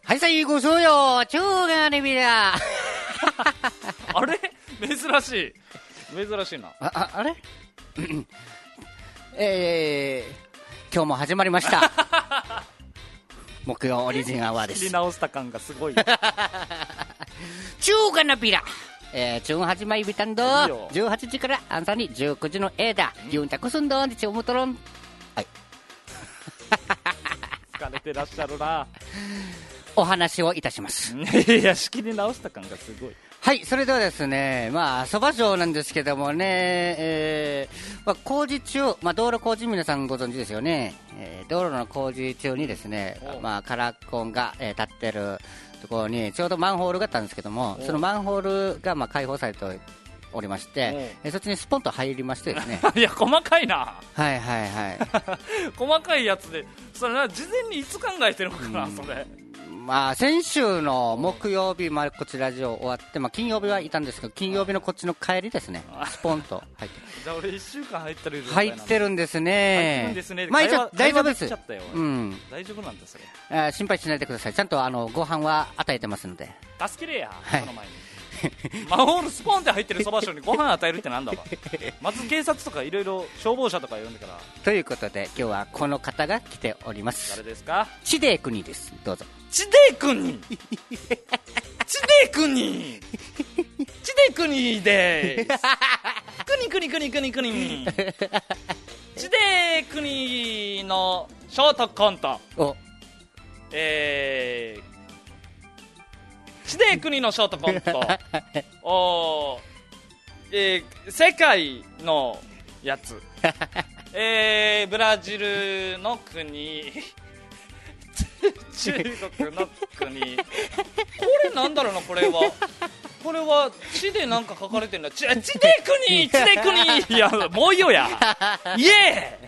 はいさいごそうよ超がねびだあれ珍しいな。 あれ今日も始まりました木曜オリジンアワーです。 切り直した感がすごい中華なビラ中始まりびたんどいいよ 18時から朝に19時のだユンタクスンドンでちょむとろん。はい疲れてらっしゃるな。 お話をいたします。 いや仕切り直した感がすごい。 はい、それではですね、そば町なんですけどもね、工事中、道路工事皆さんご存知ですよね、道路の工事中にですね、カラコンが、立ってるところにちょうどマンホールがあったんですけども、そのマンホールが開放されておりまして、そっちにスポンと入りましてですねいや細かいな。 はいはいはい細かいやつで、それな事前にいつ考えてるのかな、それ。 先週の木曜日、こちらラジオ終わって、金曜日はいたんですけど、金曜日のこっちの帰りですね、スポンと入ってじゃあ俺1週間入ってる状態入ってるんですね。 入ってるんですね。 大丈夫です。 大丈夫なんだそれ。 心配しないでください。ちゃんとご飯は与えてますので。 助けれや、 はい、 その前にマンホールスポンって入ってるそば所にご飯与えるってなんだわまず警察とかいろいろ消防車とか呼んでから。 ということで今日はこの方が来ております。 誰ですか？ チデー国です。どうぞ。 チデー国チデー国チデー国でーす国チデー国のショートコント。チデー国のショートコント世界のやつブラジルの国中国の国これなんだろうな、これは地でなんか書かれてるんだ。地で国いやもういいよやイエ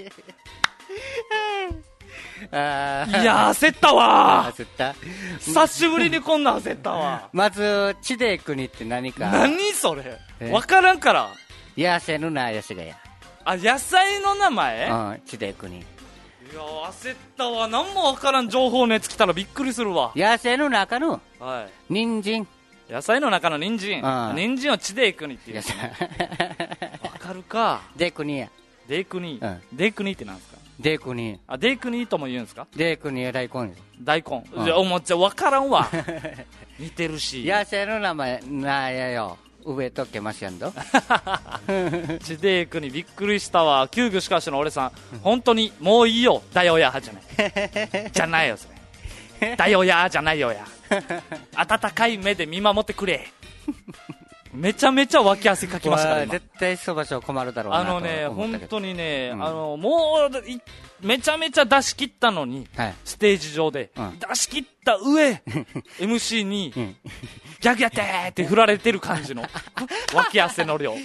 ーいや焦ったわ。 焦った。 久しぶりにこんな焦ったわ。 まずチデー国って何か。 何それ分からんから。 野生のなやしがや。 野菜の名前。 チデー国。 いや焦ったわ。何も分からん情報熱来たらびっくりするわ。 野生の中の人参、 野菜の中の人参、人参を地で国っていう、分かるか。 で国や。 で国、で国ってなんですか？ で国。 で国とも言うんですか？で国は大根。 大根。じゃあもう分からんわ似てるし。 野生の名前なやよ。上とけましやんど地で国びっくりしたわ。救急しかしの俺さん本当にもういいよだよやじゃないじゃないよそれだよやじゃないよや温かい目で見守ってくれめちゃめちゃ脇汗かきましたから今。 絶対そばしょ困るだろうなと思ったけど。 本当にね、もうめちゃめちゃ出し切ったのに、ステージ上で、出し切った上MC に、ギャグやってーって振られてる感じの脇汗の量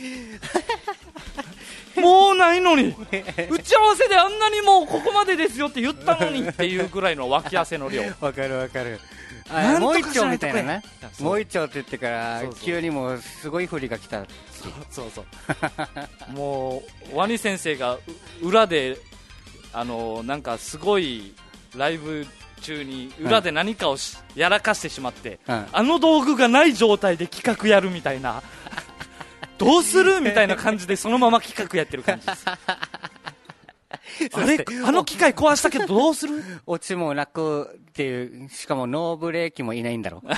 もうないのに打ち合わせであんなにもうここまでですよって言ったのにっていうぐらいの脇汗の量。 わかるもう一丁みたいなね。もう一丁って言ってから急にもうすごい振りが来た。 そうもうワニ先生が裏でなんかすごいライブ中に裏で何かをやらかしてしまって、道具がない状態で企画やるみたいなどうするみたいな感じでそのまま企画やってる感じですあれ機械壊したけどどうする。 オチもなくっていう、しかもノーブレーキもいないんだろ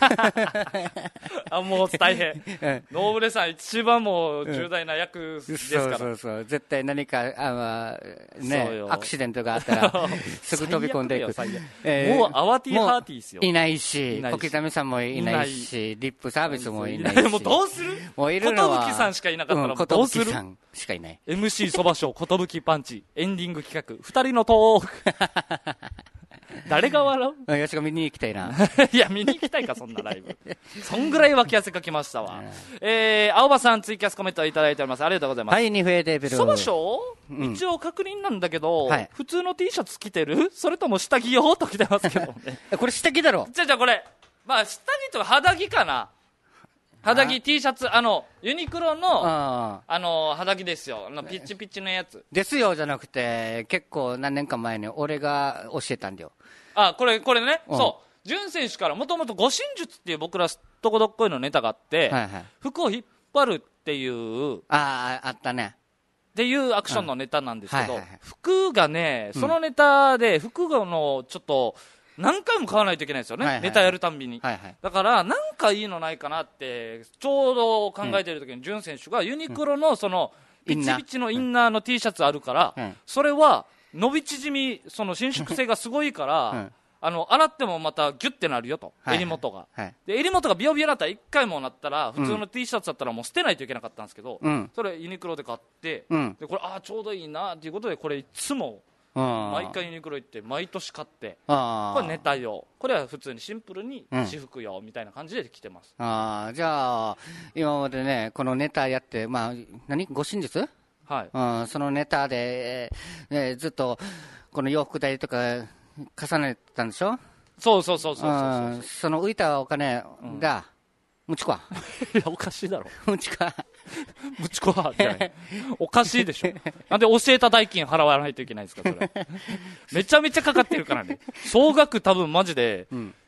もう大変ノーブレさん一番もう重大な役ですから、 そう絶対何かアクシデントがあったらすぐ飛び込んでいく。 もう慌てハーティーですよ。 いないし小刻みさんもいないしリップサービスもいないしもうどうする。 もういるのは寿さんしかいなかったらどうする。 寿さんしかいない。 MC そばしょう寿パンチエンディング企画2人のトーク誰が笑う。 よしが見に行きたいないや見に行きたいかそんなライブそんぐらい脇汗かきましたわ。青葉さんツイキャスコメントいただいております。ありがとうございます。 はい、ニフェーデビルそばしょう、一応確認なんだけど、普通の T シャツ着てるそれとも下着よと着てますけどねこれ下着だろ。 じゃあこれ下着とか肌着かな。肌着 T シャツユニクロの肌着ですよ。ピッチピッチのやつですよじゃなくて結構何年か前に俺が教えたんだよ。 これね、そう潤選手からもともと護身術っていう僕らとこどっこいのネタがあって、 はいはい、 服を引っ張るっていうあったねっていうアクションのネタなんですけど、 はいはいはい、 服がね、そのネタで服のちょっと何回も買わないといけないんですよね、はいはいはい、ネタやるたんびに、はいはい、だからなんかいいのないかなってちょうど考えている時に潤選手がユニクロのそのピチピチのインナーの T シャツあるから、それは伸び縮み、その伸縮性がすごいから、洗ってもまたギュッてなるよと、襟元が、で襟元がビヨビヨだったら1回もなったら普通の T シャツだったらもう捨てないといけなかったんですけど、それユニクロで買って、でこれちょうどいいなということで、これいつも毎回ユニクロ行って毎年買って、これネタ用、これは普通にシンプルに私服用みたいな感じで着てます。 じゃあ今までねこのネタやって、護身術、はい、そのネタで、ずっとこの洋服代とか重ねてたんでしょ。 そう。 その浮いたお金が、ムチコいやおかしいだろムチコムチコはっておかしいでしょ。なんで教えた代金払わないといけないんですかそれめちゃめちゃかかってるからね。総額多分マジで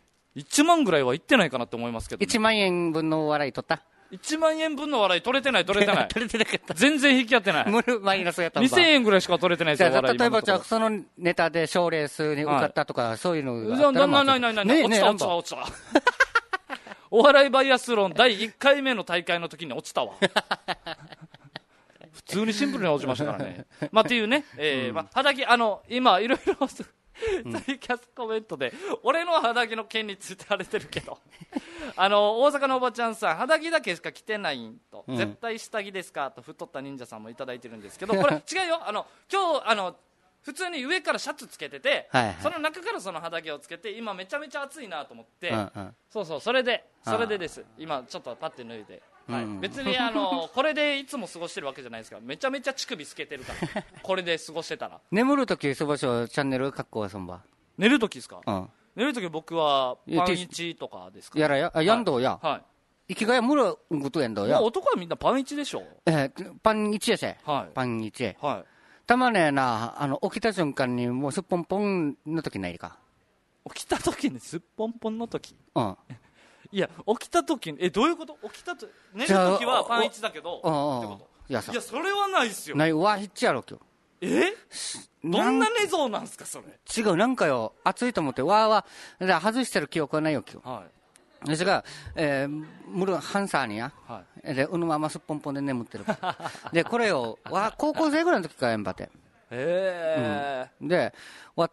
1万ぐらいはいってないかなって思いますけど、ね、 1万円分の笑い取った。 1万円分の笑い取れてない取れてなかった。 全然引き合ってない。 マイナスやったんだ。 2000円ぐらいしか取れてないですよ。 例えばじゃあそのネタで賞レースに受かったとか、そういうのがあったらない落ちたお笑いバイアスロン第1回目の大会の時に落ちたわ普通にシンプルに落ちましたからねっていうね、肌着今いろいろツイキャスコメントで俺の肌着の件について荒れてるけど大阪のおばちゃんさん、肌着だけしか着てないんと、絶対下着ですかと太った忍者さんもいただいてるんですけど、これ違うよ、今日普通に上からシャツつけてて、その中からその肌着をつけて、今めちゃめちゃ暑いなと思って、それでです。今ちょっとパッて脱いで、別にこれでいつも過ごしてるわけじゃないですから、めちゃめちゃ乳首透けてるからこれで過ごしてたら。 眠るときそばしょチャンネル格好はそんば。 寝るときですか。寝るとき僕はパン1とかですか。 やらややんどうや。生きがやむるんことやんどうや。 男はみんなパン1でしょ。 パン1やせ。パン1。たまねな、起きた瞬間にもうすっぽんぽんの時ないか。 起きた時にすっぽんぽんの時。いや、起きた時に、どういうこと？起きたと、寝る時はパン1だけど、ってこと？いや、それはないっすよ。 ない、わ、ひっちやろ、今日。 どんな寝相なんすか、それ。 違う、なんかよ、暑いと思って、外してる記憶はないよ、今日。ですが、むるハンサーにや、で、うぬまますっぽんぽんで眠ってる。で、これを、高校生ぐらいの時からやんばって。で、わった、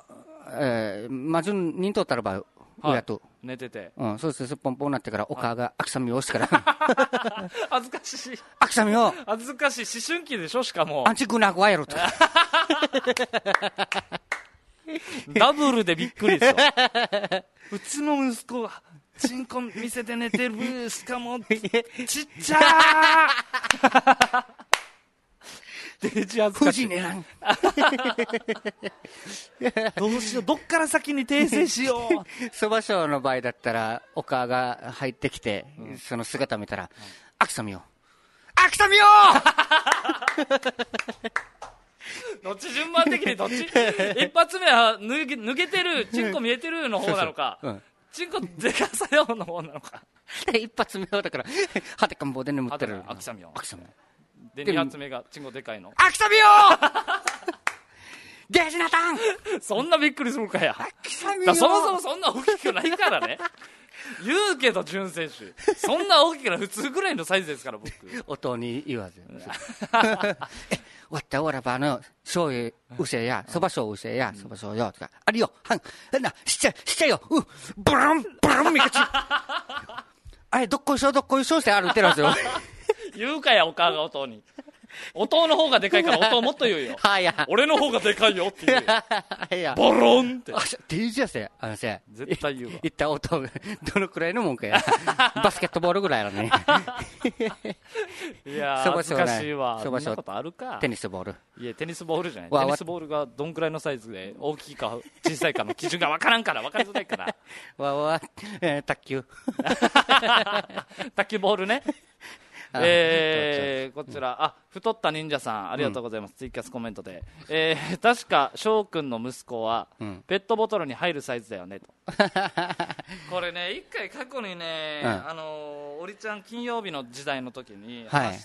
まじゅんにんとったらば、親と。 寝てて。 そうするとすっぽんぽんになってから、お母があくさみを押してから。 恥ずかしい。 あくさみを。 恥ずかしい。思春期でしょ、しかも。 アンチグナグワイロと。 ダブルでびっくりですよ。うちの息子がチンコ見せて寝てる、しかもちっちゃーデジ恥ずかしい。どうしよう、どっから先に訂正しよう。 そば賞の場合だったらお母が入ってきて、その姿見たら、あくさみよあくさみよどっち順番的にどっち一発目は脱げてるチンコ見えてるの方なのか、チンコでかさよの方なのか。 一発目はだからはてかんぼうで眠ってるあくさみよ。で2発目がチンコでかいの。 あくさみよデジナタンそんなびっくりするかや。 あくさみよそもそもそんな大きくないからね。言うけど潤選手そんな大きくない、普通ぐらいのサイズですから僕。 音に言わずわったおらば醤油うせやそばしょううせやそばしょうよとかあるよはんしちゃよブルンブルンみかちあれどっこいしょして歩いてるんですよ。 言うかやお母が音に。音の方がでかいから音もっと言うよ。俺の方がでかいよって言うよ。ボロンって。 DJ やせ絶対言うわ。 言った音どのくらいのもんかや。バスケットボールぐらいのね。 いやー恥ずかしいわ。そんなことあるか。 テニスボール。 いやテニスボールじゃない。テニスボールがどんくらいのサイズで大きいか小さいかの基準が分からんから分かりづらいから。 卓球。 卓球ボールね。 こちら太った忍者さんありがとうございます、ツイキャスコメントで、確か翔くんの息子は、ペットボトルに入るサイズだよねとこれね一回過去にね、おりちゃん金曜日の時代の時に話して、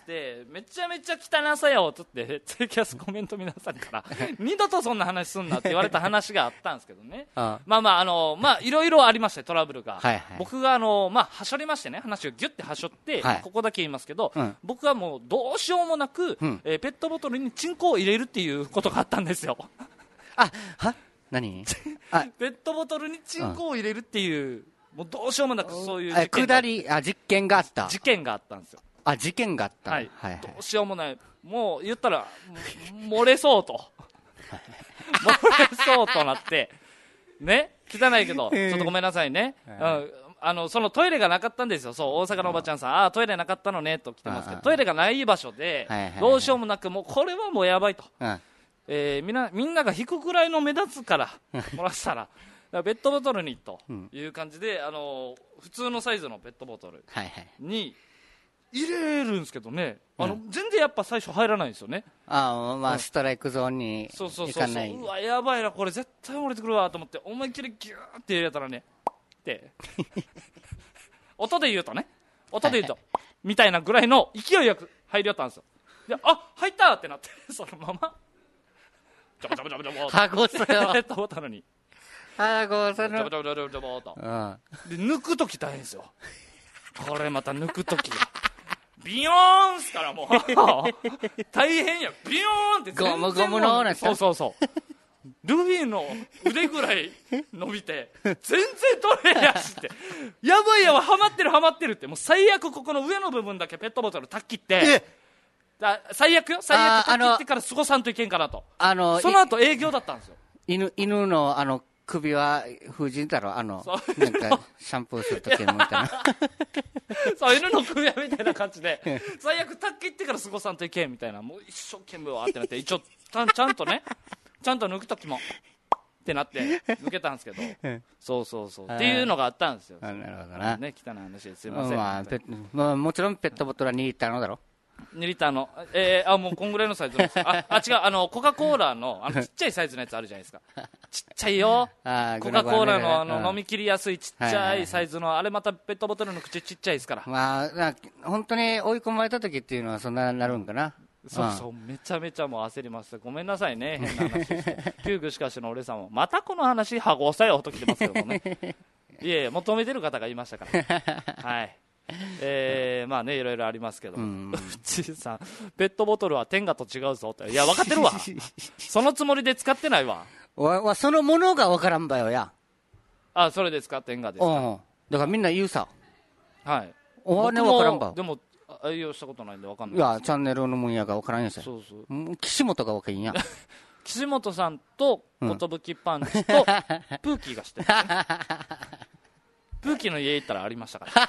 めちゃめちゃ汚さやをつってツイキャスコメント皆さんから二度とそんな話すんなって言われた話があったんですけどねいろいろありましたトラブルが、僕がはしょりましてね、話をギュッてはしょって、ここだけ言いますけど、僕はもうどうしようもなく、ペットボトルにチンコを入れるっていうことがあったんですよ何ペットボトルにチンコを入れるっていう、もうどうしようもなくそういう実験があった事件があったんですよ。 事件があった、 どうしようもない、もう言ったら漏れそうと漏れそうとなってね、汚いけどちょっとごめんなさいね、そのトイレがなかったんですよ。そう、大阪のおばちゃんさん、トイレなかったのねと来てますけど、トイレがない場所で、どうしようもなく、もうこれはもうやばいと、みんなが引くくらいの目立つから漏らしたらペットボトルにという感じで、普通のサイズのペットボトルに入れるんですけどね、全然やっぱ最初入らないんですよね。 ストライクゾーンにいかない。 うわやばいな、これ絶対漏れてくるわと思って思いっきりギューって入れたらねって音で言うとみたいなぐらいの勢いよく入りよったんですよ。で入ったってなってそのままジャボジャボジャボジャボはごそよペットボトルにはごそのジャボジャボジャボジャボとで抜くとき大変ですよ。これまた抜くときビヨーンすからもう大変や、ビヨーンってゴムゴムのね、 そうルビーの腕ぐらい伸びて全然取れやしってやばいはまってるって、もう最悪ここの上の部分だけペットボトルタッキって最悪タッキってから過ごさんといけんかなと。その後営業だったんですよ。 犬の首は風神だろ、なんかシャンプーするときみたいなそう犬の首輪みたいな感じで最悪タッキってから過ごさんといけんみたいな、もう一生懸命わーってなって、一応ちゃんと抜くときもってなって抜けたんですけどそうっていうのがあったんですよ。 なるほどな、 ね、汚い話ですいません。もちろんペットボトルは2リッターのだろ、 2リッターのもうこんぐらいのサイズの違う、コカ・コーラのちっちゃいサイズのやつあるじゃないですかちっちゃいよコカ・コーラの飲み切りやすいちっちゃいサイズのあれまたペットボトルの口ちっちゃいですから、 本当に追い込まれた時っていうのはそんななるんかな。 そうめちゃめちゃもう焦りました。ごめんなさいね、変な話してキューグしかしの俺さんもまたこの話はごさよと来てますけどもねいえ求めてる方がいましたからはいまあね、いろいろありますけど、うちさんペットボトルは天下と違うぞって、いや分かってるわそのつもりで使ってないわそのものが分からんばよや。 それで使ってんがですか。 だからみんな言うさ、 僕も分からんば。 でも愛用したことないんで分かんない。 いやチャンネルのもんやが分からんやさ。岸本が分かんや岸本さんと寿パンチとプーキーが知ってるプーキーの家行ったらありましたから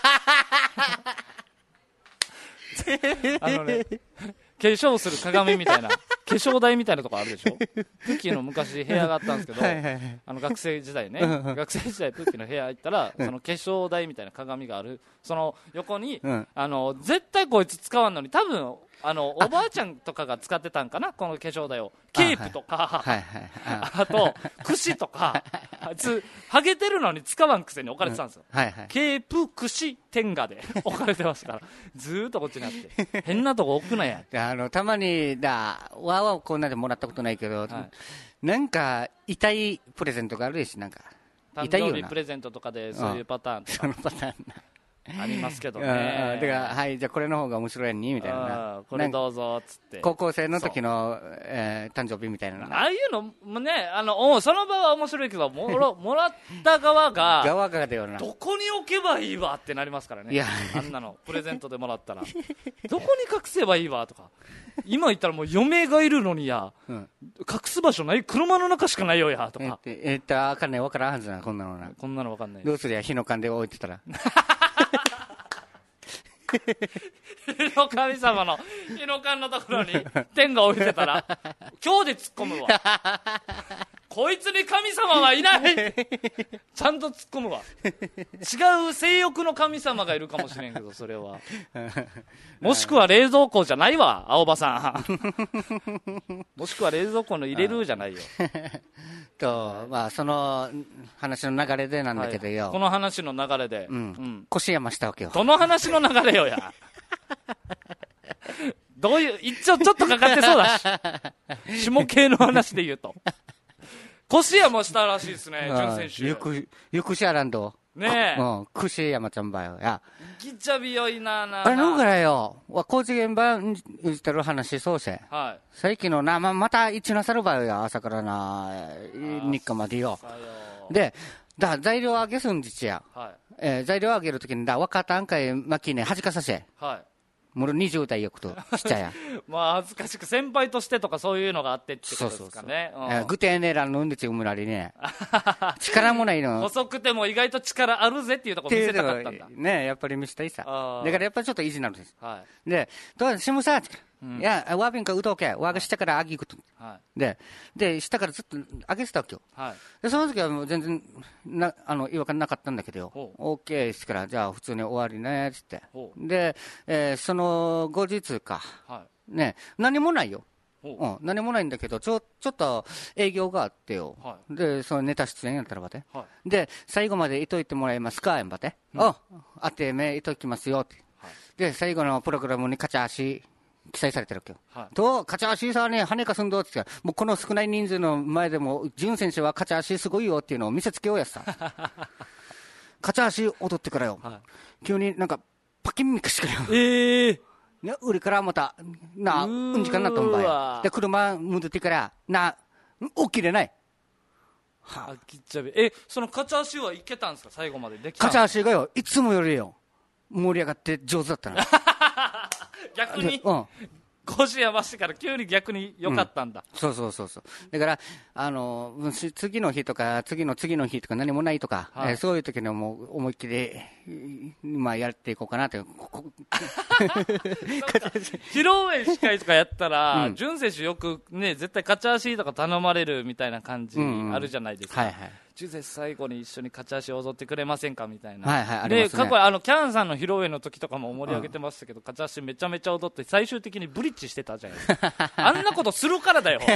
化粧する鏡みたいな化粧台みたいなとこあるでしょプーキーの昔部屋があったんですけど学生時代ね学生時代プーキーの部屋行ったらその化粧台みたいな鏡があるその横に絶対こいつ使わんのに多分おばあちゃんとかが使ってたんかな、この化粧台を。ケープとかあと櫛とかあいつハゲてるのに使わんくせに置かれてたんですよ。ケープ櫛天下で置かれてましたからずーっとこっちにあって変なとこ置くなやたまにわーこんなでもらったことないけど、なんか痛いプレゼントがあるし、なんか誕生日プレゼントとかでそういうパターンとかそのパターンありますけどね。 だからはい、じゃあこれの方が面白いにみたいな、 これどうぞっつって高校生の時の誕生日みたいな、 ああいうのもね、その場は面白いけどもらった側がだよな、 どこに置けばいいわってなりますからね。あんなのプレゼントでもらったらどこに隠せばいいわとか今言ったらもう嫁がいるのにや、隠す場所ない、車の中しかないよやとかあかんない、分からんはずな、こんなの分かんない。 どうすりゃ火の缶で置いてたら火の神様の火の缶のところに天が置いてたら今日で突っ込むわこいつに神様はいないちゃんと突っ込むわ。違う性欲の神様がいるかもしれんけど、それは。もしくは冷蔵庫じゃないわ、青葉さん。もしくは冷蔵庫の入れるじゃないよ。 と、まあ、その話の流れでなんだけどよ。 この話の流れで。 腰山したわけよ。 どの話の流れよや。どういう、一応ちょっとかかってそうだし。下系の話で言うと。腰山したらしいですね、準選手。 ゆくしゃらんど。 ねえ。 腰山ちゃんばよ。や。 ぎっちゃびよいな。 なんかよ、工事現場に言ってる話そうせ。 はい。 最近のまた一なさるばよや、朝からな、日課までよ。で、材料上げすんじちや。 はい。 材料上げるときに若たんかい巻きね、弾かさせ。 はい。 もう20代よくとしちゃや。 まあ恥ずかしく先輩としてとかそういうのがあってってことですかね。 ぐてねらんのんでちうむらりね。力もないの。 細くても意外と力あるぜっていうところ見せたかったんだ。 ね、やっぱり見せたいさ。だからやっぱりちょっと意地なんです。 はい。 で、どうしむさ、いや、わびんかうとけ、わが下からあぎくと。 はい。 で、下からずっと上げてたわけよ。 はい。 で、その時はもう全然、違和感なかったんだけどよ。オーケーですから、じゃあ普通に終わりね、つって。で、その後日か。はい。ね、何もないよ。何もないんだけど、ちょっと営業があってよ。はい。で、そのネタ出演やったらばて。はい。で、最後までいといてもらえますか、やんばて。あてめいときますよ、って。はい。で、最後のプログラムにカチャ足、記載されてるわけよ。はい、と、カチャ足さね、羽かすんどって言って、もうこの少ない人数の前でも、潤選手はカチャ足すごいよっていうのを見せつけようやさ。カチャ足踊ってからよ。はい、急になんか、パキンミクしてくれよ。ね、売りからまた、うんじかなとんばい。で、車戻ってから、起きれない。 はあ、きっちゃび。そのカチャ足はいけたんですか、最後までできた。 カチャ足がよ、いつもよりよ、盛り上がって上手だったな。 逆に、腰やましてから急に逆に良かったんだ。 そう。だから、次の日とか、次の日とか何もないとか、そういう時にはもう思いっきり、やっていこうかなって。 披露宴司会とかやったら、潤選手よくね、絶対カチャ足とか頼まれるみたいな感じあるじゃないですか。潤選手最後に一緒にカチャ足踊ってくれませんかみたいな。で、過去キャンさんの披露宴の時とかも盛り上げてましたけど、カチャ足めちゃめちゃ踊って最終的にブリッジしてたじゃないですか。あんなことするからだよ。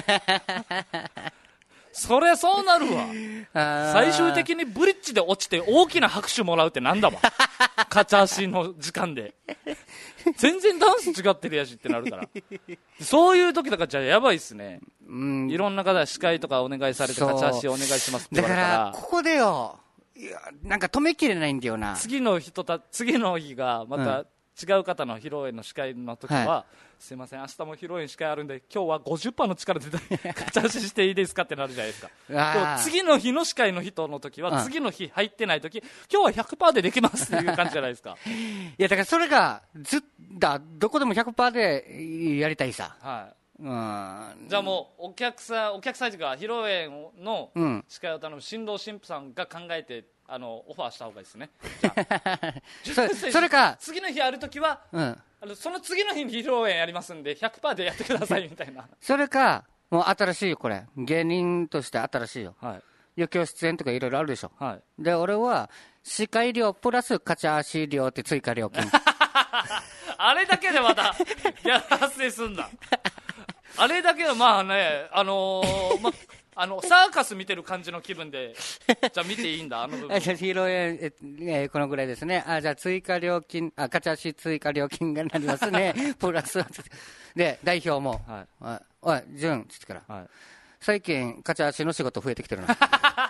そりゃそうなるわ。最終的にブリッジで落ちて大きな拍手もらうってなんだわ。カチャ足の時間で。全然ダンス違ってるやしってなるから。そういう時とかじゃやばいっすね。いろんな方司会とかお願いされてカチャ足お願いしますって言われたら。 だからここでよ、なんか止めきれないんだよな。 次の日がまた違う方の披露宴の司会の時は、すいません明日も披露宴司会あるんで今日は 50% の力でカチャ足していいですかってなるじゃないですか。次の日の司会の人の時は、次の日入ってない時、今日は 100% でできますっていう感じじゃないですか。 いやだからそれがどこでも 100% でやりたいさ。はい。 じゃあもうお客さんというか披露宴の司会を頼む新郎新婦さんが考えてオファーした方がいいですね。じゃあそれか次の日あるときは、その次の日に披露宴やりますんで 100% でやってくださいみたいな。 それかもう新しいよこれ芸人として新しいよ。はい。余興出演とかいろいろあるでしょ。はい。で俺は司会料プラスカチャ足料って追加料金。 あれだけでまたギャラ発生すんだ。あれだけどまあねサーカス見てる感じの気分でじゃあ見ていいんだ部分。 じゃあ披露宴このぐらいですね。じゃあ追加料金カチャ足追加料金がなりますね。プラスで代表も、おい潤つってから、最近カチャ足の仕事増えてきてるな。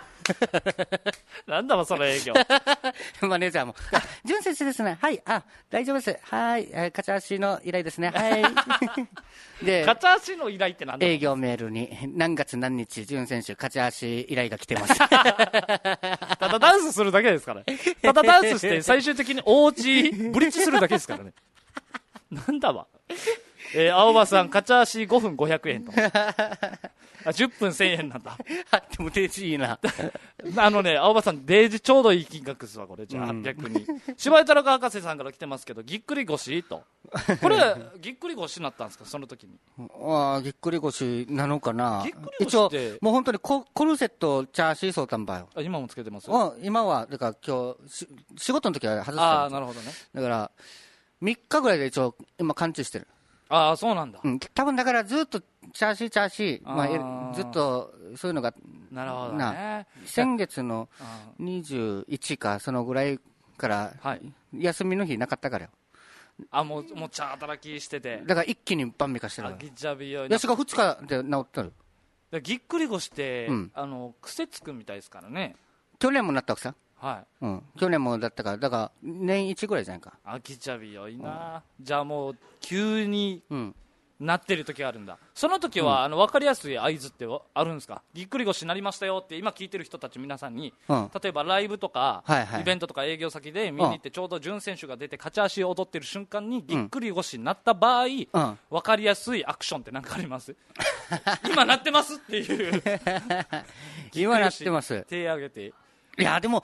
なんだもその営業。 マネージャーも潤先生ですね。はい大丈夫です。はいカチャ足の依頼ですね。はいでカチャ足の依頼ってなんだ。 営業メールに何月何日潤選手カチャ足依頼が来てます。 ただダンスするだけですからね。ただダンスして最終的にお家ブリッジするだけですからね。なんだわ。青葉さんカチャ足5分500円と。 10分1000円なんだ。 でもデージいいな。 青葉さん、デージちょうどいい金額ですわ、これ。じゃあ、逆に。柴井太郎博士さんから来てますけど、ぎっくり腰と。これ、ぎっくり腰になったんですか、その時に。 ぎっくり腰なのかな。 ぎっくり腰って。 もう本当にコルセット、チャーシーソータンバよ。 今もつけてます？ 今は、だから今日、仕事の時は外したんです。 なるほどね。 だから、3日ぐらいで一応、今完治してる。 そうなんだ。 多分だからずっとチャーシー、ずっとそういうのが、 なるほどね。 先月の21か、そのぐらいから、休みの日なかったからよ。 もう茶働きしてて。 だから一気に晩飯化してる。 ぎっちゃびよ。 私が2日で治ってる。 ぎっくり腰って、癖つくみたいですからね。 去年もなったわけさ。 はい。 去年もだったから、だから年1ぐらいじゃないか。 ぎっちゃびよいな。じゃあもう、急になってる時があるんだ。その時は、分かりやすい合図ってあるんですか？ぎっくり腰になりましたよって今聞いてる人たち皆さんに、例えばライブとか、イベントとか営業先で見に行ってちょうど準選手が出て勝ち足を踊ってる瞬間にぎっくり腰になった場合、分かりやすいアクションって何かあります？今なってますっていう。 今なってます。 手挙げて。 いや、でも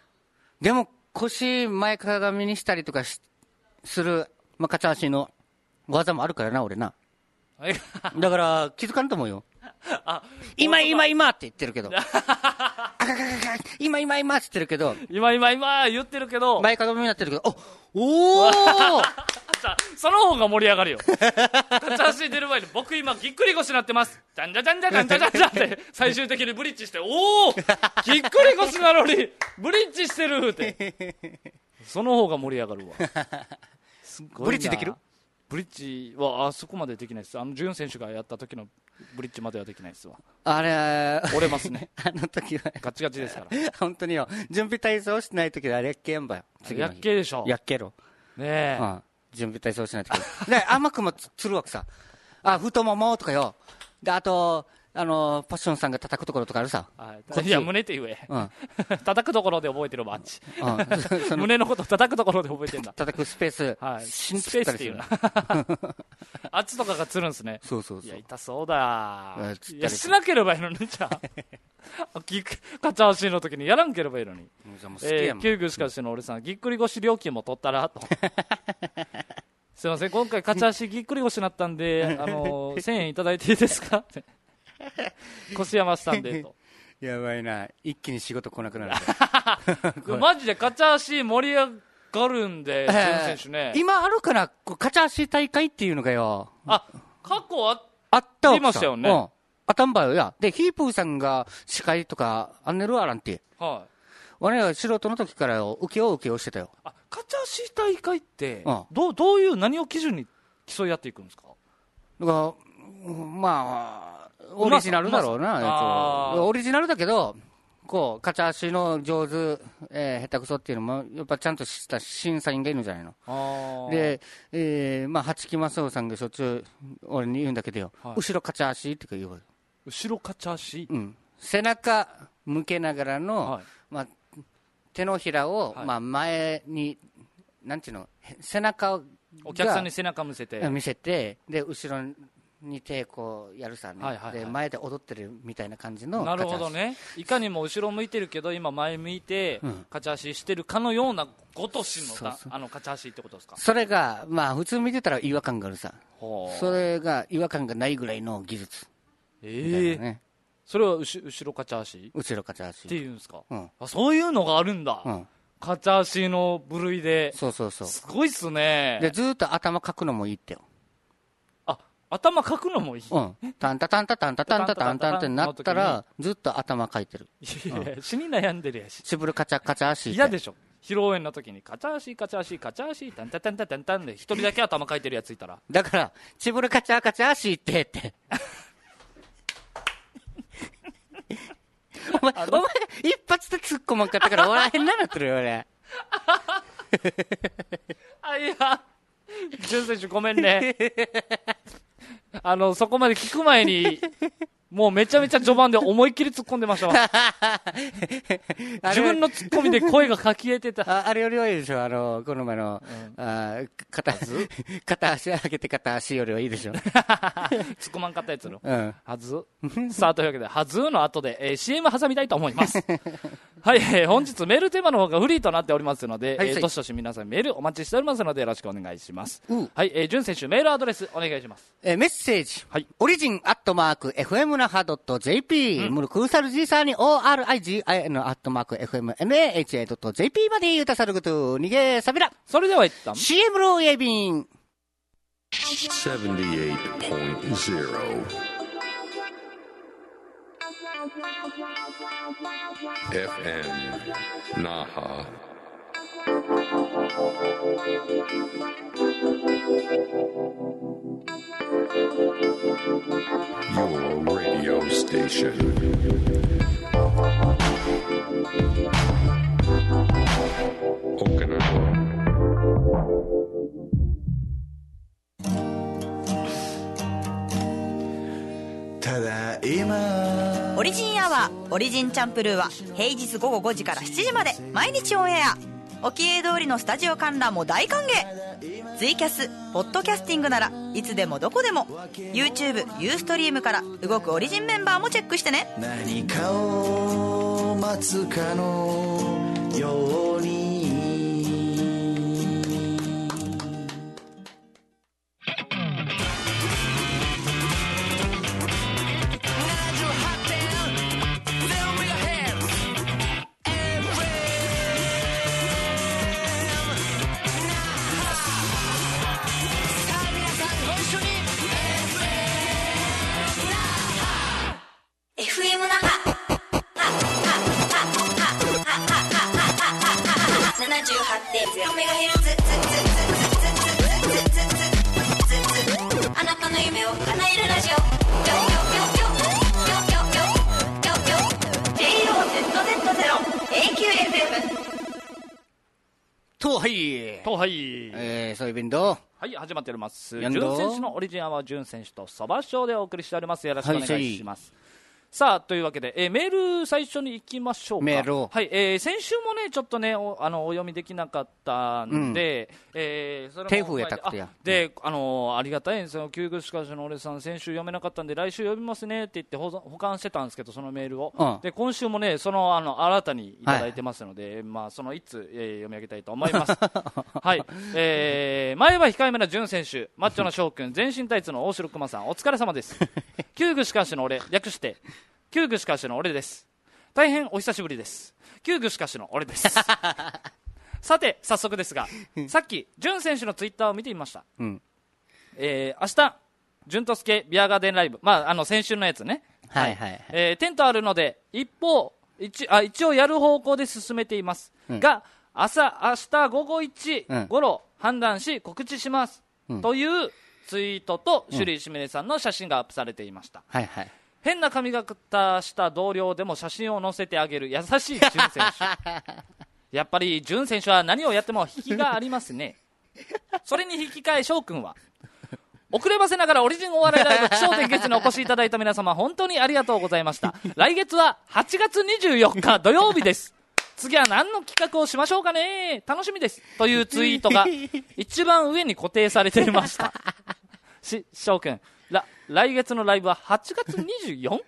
腰前かがみにしたりとかする、勝ち足の技もあるからな、俺な。だから気づかんと思うよ。今って言ってるけど。今って言ってるけど。 今言ってるけど。 前かがみになってるけど。おその方が盛り上がるよ。勝ち足出る前に僕今ぎっくり腰になってます。じゃんじゃじゃんじゃじゃんじゃじゃんって最終的にブリッジして、ぎっくり腰なのにブリッジしてるって。その方が盛り上がるわ。 ブリッジできる？ ブリッジはそこまでできないです。ジュン選手がやった時のブリッジまではできないですわ。 あれ折れますね。 あの時はガチガチですから。 本当によ。準備体操してない時はあれやっけやんばよ。 やっけでしょ。 やっけろ。 ねえ。 準備体操しない時。で、甘くもつるわけさ。太ももとかよ。で、あと、パッションさんが叩くところとかあるさ。 いや、胸って言え。叩くところで覚えてるわ、あっち。胸のこと叩くところで覚えてんだ。 叩くスペース。 スペースっていうな。あっちとかがつるんすね。 そう。 いや、痛そうだ。いや、しなければいいのに、じゃあ。勝ち足の時にやらんければいいのに。救急しかしの俺さん、ぎっくり腰料金も取ったらと。すいません、今回勝ち足ぎっくり腰になったんで、1000円いただいていいですかって。腰山さんでと。 やばいな、一気に仕事来なくなる。 マジで勝ち足盛り上がるんで、選手ね。 今あるかな、勝ち足大会っていうのがよ。 過去ありましたよね。 あたんばよや。で、ヒープーさんが司会とか、あんねるあらんて。我々素人の時から受けをしてたよ。 勝ち足大会って、どういう何を基準に競い合っていくんですか？ だから、オリジナルだろうな。オリジナルだけど、勝ち足の上手、下手くそっていうのも、やっぱちゃんとした審査員がいるんじゃないの。で、八木正夫さんがしょっちゅう俺に言うんだけどよ、後ろ勝ち足って言う。 後ろ勝ち足？ 背中向けながらの、手のひらを、前に、なんていうの、背中を、 お客さんに背中見せて、で、後ろに手こうやるさね、で前で踊ってるみたいな感じの。 なるほどね。いかにも後ろ向いてるけど今前向いて勝ち足してるかのようなごとしの勝ち足ってことですか？ それが普通見てたら違和感があるさ。それが違和感がないぐらいの技術。 それは後ろ勝ち足？ 後ろ勝ち足っていうんですか？そういうのがあるんだ。勝ち足の部類で。 そう。 すごいっすね。 で、ずーっと頭かくのもいいってよ。 頭かくのもいい？ タンタタンタタンタタンタタンタンってなったら、ずっと頭かいてる。 死に悩んでるやし。 しぶるカチャカチャ足。 嫌でしょ。披露宴の時にカチャ足、タンタタンタタンタンで一人だけ頭かいてるやついたら。 だから、しぶるカチャカチャ足って。お前一発で突っ込まんかったから笑えんななってるよ、俺。 いや、ジュン選手ごめんね。そこまで聞く前に、 もうめちゃめちゃ序盤で思いっきり突っ込んでましたわ。自分の突っ込みで声がかきえてた。 あれよりはいいでしょ、この前の、片足上げて片足よりはいいでしょ。 突っ込まんかったやつの。はず。さあ、というわけで、はずの後で、CM 挟みたいと思います。はい、本日メールテーマの方がフリーとなっておりますので、どしどし皆さんメールお待ちしておりますので、よろしくお願いします。はい、潤選手、メールアドレスお願いします。 メッセージ。はい。オリジン@fmnaha.jp、ムルクーサルジーサーに origin@fmnaha.jp まで言うたさること、逃げさびら。 それでは一旦 CM ローエビン。 78.0 FM Naha. Your radio station. Okinawa. ただいまオリジンアワーオリジンチャンプルーは平日午後5時から7時まで毎日オンエア。おきえ通りのスタジオ観覧も大歓迎。ツイキャスポッドキャスティングならいつでもどこでも YouTube、ユーストリームから動くオリジンメンバーもチェックしてね。 何かを待つかのようにあなたの夢を叶えるラジオ。 とはいとはい、 そういう便どはい、始まっております。 やんど潤選手のオリジンアワー潤選手とそばショーでお送りしております。よろしくお願いします。さあというわけで、メール最初に行きましょうか。 メールを、 はい、先週もねちょっとねお読みできなかったんで、それも手風やたくてやで、ありがたいんですよ。旧具しかしの俺さん先週読めなかったんで来週読みますねって言って保管してたんですけど、そのメールを、で今週もね新たにいただいてますので、まあそのいつ、読み上げたいと思います。はい、前は控えめな潤選手、マッチョな翔くん、全身タイツの大城熊さん、お疲れ様です。旧具しかしの俺、略して旧具しかしの俺です。大変お久しぶりです。旧具しかしの俺です。さて早速ですが、さっき潤選手のツイッターを見てみました。明日潤とすけビアガーデンライブ、先週のやつね、テントあるので一応やる方向で進めています、が明日午後1頃判断し告知します、というツイートとシュリー・シメネさんの写真がアップされていました。変な髪型した同僚でも写真を載せてあげる優しい潤選手。やっぱり潤選手は何をやっても引きがありますね。それに引き換え翔くんは遅ればせながらオリジンお笑いライブ気象点結にお越しいただいた皆様本当にありがとうございました。来月は8月24日土曜日です。次は何の企画をしましょうかね、楽しみです、というツイートが一番上に固定されていました。翔くん、来月のライブは8月 24？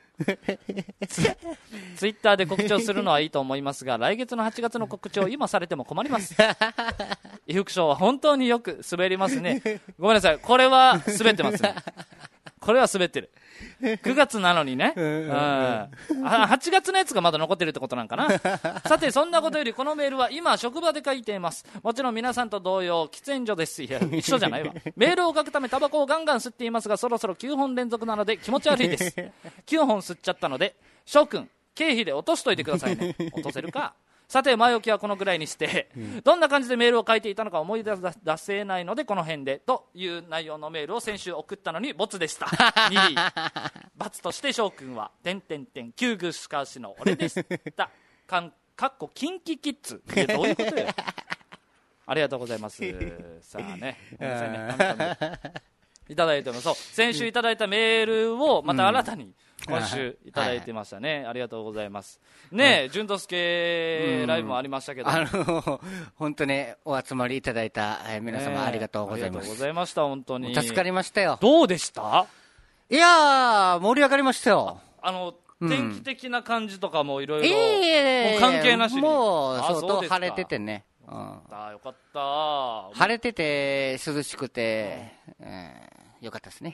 ツイッターで告知をするのはいいと思いますが、来月の8月の告知を今されても困ります。伊福賞は本当によく滑りますね。ごめんなさい、これは滑ってますね。これは滑ってる。9月なのにね、8月のやつがまだ残ってるってことなんかな。さてそんなことよりこのメールは今職場で書いています。もちろん皆さんと同様喫煙所です。いや一緒じゃないわ。メールを書くためタバコをガンガン吸っていますが、そろそろ9本連続なので気持ち悪いです。9本吸っちゃったので翔くん経費で落としといてくださいね。落とせるか。さて前置きはこのぐらいにして、どんな感じでメールを書いていたのか思い出せないのでこの辺でという内容のメールを先週送ったのにボツでした。2罰として翔くんは旧具しかしの俺でしたかっこキンキキッズってどういうことよ。ありがとうございます。さあね、ごめんなさいね、いただいても、そう先週いただいたメールをまた新たに今週いただいてましたね。ありがとうございます。ねえ、淳之介ライブもありましたけど。 本当にお集まりいただいた皆様ありがとうございありがとうごます。 ざいました、本当に。 助かりましたよ。 どうでした？ いやー、盛り上がりましたよ。 天気的な感じとかもいろいろ、 もう関係なしに。 もう、相当そうですか晴れててね。 よかった。 晴れてて、涼しくて、よかったですね。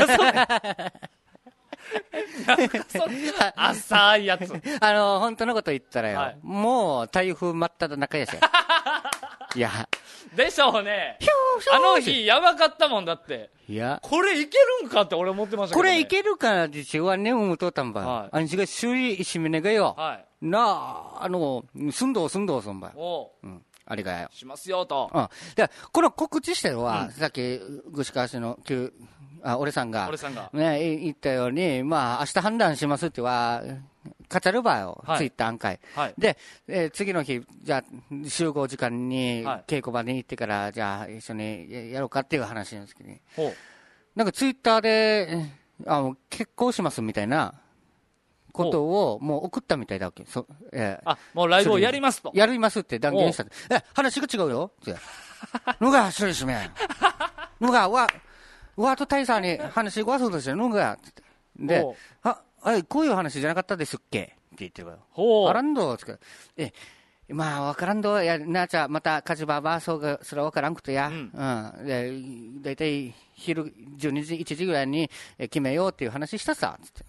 浅いやつ。 本当のこと言ったらよ、 はい、 もう台風真っ只中やし。いや。 でしょうね。あの日やばかったもんだって。いや。これいけるんかって俺思ってましたけど、ね。 これいけるかですよ。ね、思うとったんば。はい。あんしが周囲しめねがよ。はい。すんどうすんば。うん。あれがよ。 しますよと。 うん。で、この告知してるは、さっき、串川市の俺さんが、ね、言ったように、まあ、明日判断しますっては、カチャルバーよ、ツイッター案会。はい、で、次の日、じゃあ、集合時間に、稽古場に行ってから、じゃあ、一緒にやろうかっていう話なんですけどね。なんかツイッターで、結婚しますみたいなことを、もう送ったみたいだわけ。 もうライブをやりますと。 やりますって断言した。話が違うよって。のが、それしめ。のが、ワート大佐に話ごわそうとしてるのが、で、こういう話じゃなかったですっけって言ってるわよ。あらんどつか。まあ、わからんど、なちゃ、また、火事場は、それはわからんくてや。で、だいたい昼12時、1時ぐらいに決めようっていう話したさ、つって。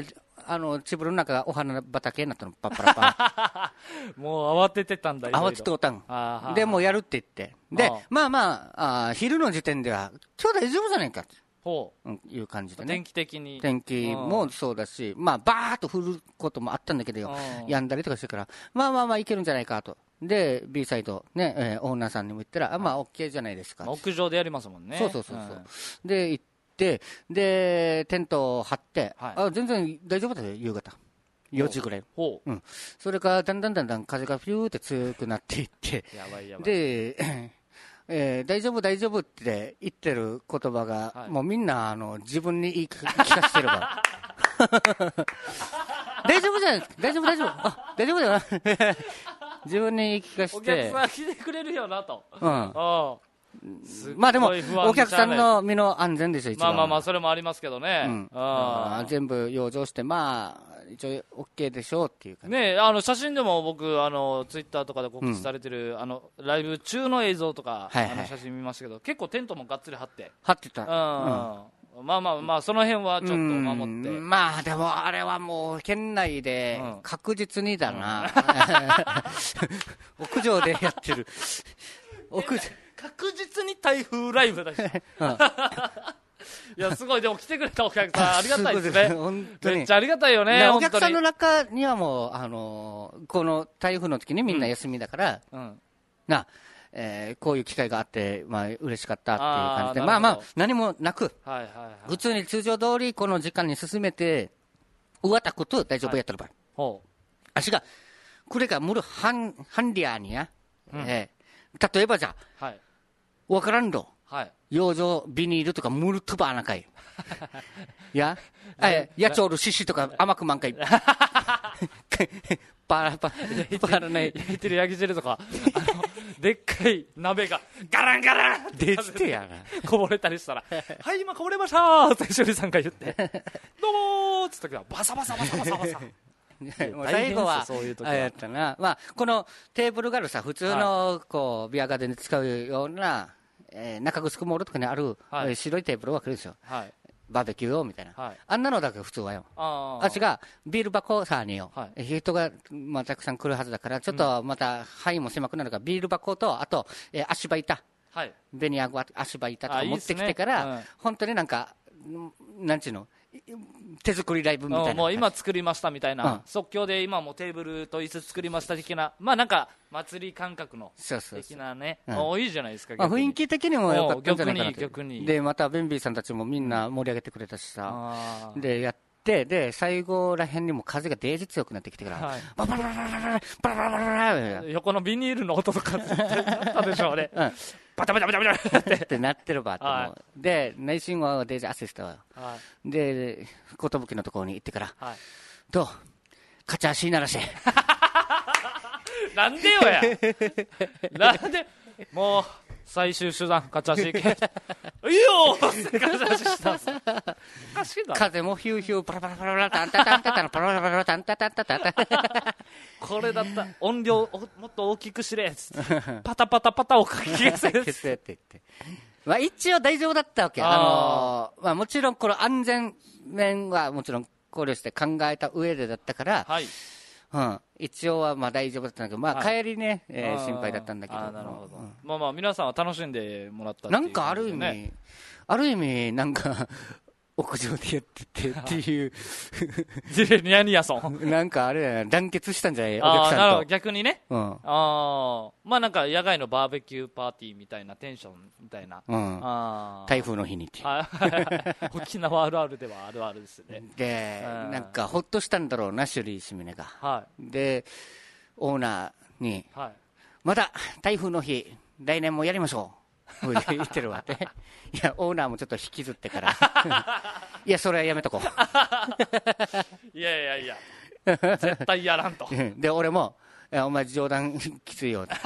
チブルの中がお花畑になったの、パッパラパもう慌ててたんだよ。 慌てておったん。で、もうやるって言って。で、まあ、昼の時点では、今日大丈夫じゃないかという感じでね。 天気的に。 天気もそうだし、まあ、バーっと降ることもあったんだけどよ。やんだりとかしてから、まあ、いけるんじゃないかと。で、B サイド、ね、オーナーさんにも言ったら、まあ、OK じゃないですか。 屋上でやりますもんね。 そう。で、行って、で、テントを張って、全然大丈夫だよ、夕方。4時ぐらい。それからだんだん風がピューって強くなっていって、で、大丈夫って言ってる言葉が、もうみんな自分に言い聞かせてるから。大丈夫じゃない大丈夫。大丈夫だよ。自分に言い聞かせて。 お客さん来てくれるよなと。 まあでも、お客さんの身の安全ですよ、一番。 まあ、それもありますけどね。 全部養生して、まあ、一応 OK でしょうっていう感じ。 ね写真でも僕、ツイッターとかで告知されてる、ライブ中の映像とか、写真見ましたけど、結構テントもがっつり張って。 張ってた。 まあ、その辺はちょっと守って。 まあ、でもあれはもう、県内で確実にだな。屋上でやってる。 確実に台風ライブだし。いや、すごい、でも来てくれたお客さん、ありがたいですね。本当に。めっちゃありがたいよね。 お客さんの中にはもう、この台風の時にみんな休みだから、こういう機会があって、まあ、嬉しかったっていう感じで、まあ、何もなく、普通に通常通りこの時間に進めて、うわたこと大丈夫やったらば。足が、これがむるハンリアーにや、例えばじゃあ、わからんど。養生ビニールとかムルトバーなんかい。やちょうるししとか甘くまんかい。パラない。 焼いてる焼き汁とか、でっかい鍋がガランガランでしてやな。 こぼれたりしたら、はい、今こぼれましたーってしおりさんが言って、どうもーっつった時はバサバサ。 最後は、あれやったな。まあ、このテーブルがあるさ、普通の、ビアガーデンで使うような、中城モールとかにある、白いテーブルが来るんですよ。バーベキューをみたいな。あんなのだけ普通はよ。あっちがビール箱さによ。人が、まあ、たくさん来るはずだから、ちょっとまた範囲も狭くなるから、ビール箱と、あと、足場板。ベニヤゴ足場板とか持ってきてから、本当になんか、なんちゅうの、手作りライブみたいな。 もう今作りましたみたいな、即興で今もテーブルと椅子作りました的な、まあなんか祭り感覚の的なね、いいじゃないですか。 雰囲気的にも良かったんじゃないかなと。 逆にでまたベンビーさんたちもみんな盛り上げてくれたしさ、でやってで最後らへんにも風がデージ強くなってきてから、バラバラバラバラバラバラバラ横のビニールの音とか絶対あったでしょあれ。 バタバタバタバタってってなってるばってはもうで内心はデージアシストははいで寿のところに行ってからはいどうカチャ足鳴らしてなんでよやなんでもう最終手段カチャシ行けいいよってカチャシしたんすよおかしいだろ風もヒューヒューパラパラパラパラタンタタンタタンパラパラパラタンタタンタタンこれだった音量もっと大きくしれっつってパタパタパタをかき消せ消せって言ってまあ一応大丈夫だったわけあまあもちろんこの安全面はもちろん考慮して考えた上でだったからはい一応はまあ大丈夫だったんだけど、まあ、 はい帰りね、心配だったんだけど、 なるほど、まあまあ皆さんは楽しんでもらったっていうなんかある意味、 ね、 なんか屋上でやっててっていうニヤニヤソンなんかあれだよ団結したんじゃないおああなるほど客さんと。 逆にねあまあなんか野外のバーベキューパーティーみたいなテンションみたいな、 台風の日にって沖縄あるあるではあるあるですねでなんかほっとしたんだろうなシュリー・シミネが、でオーナーに、また台風の日来年もやりましょう言ってるわっていやオーナーもちょっと引きずってからいやそれはやめとこういやいやいや絶対やらんとで俺もお前冗談きついよ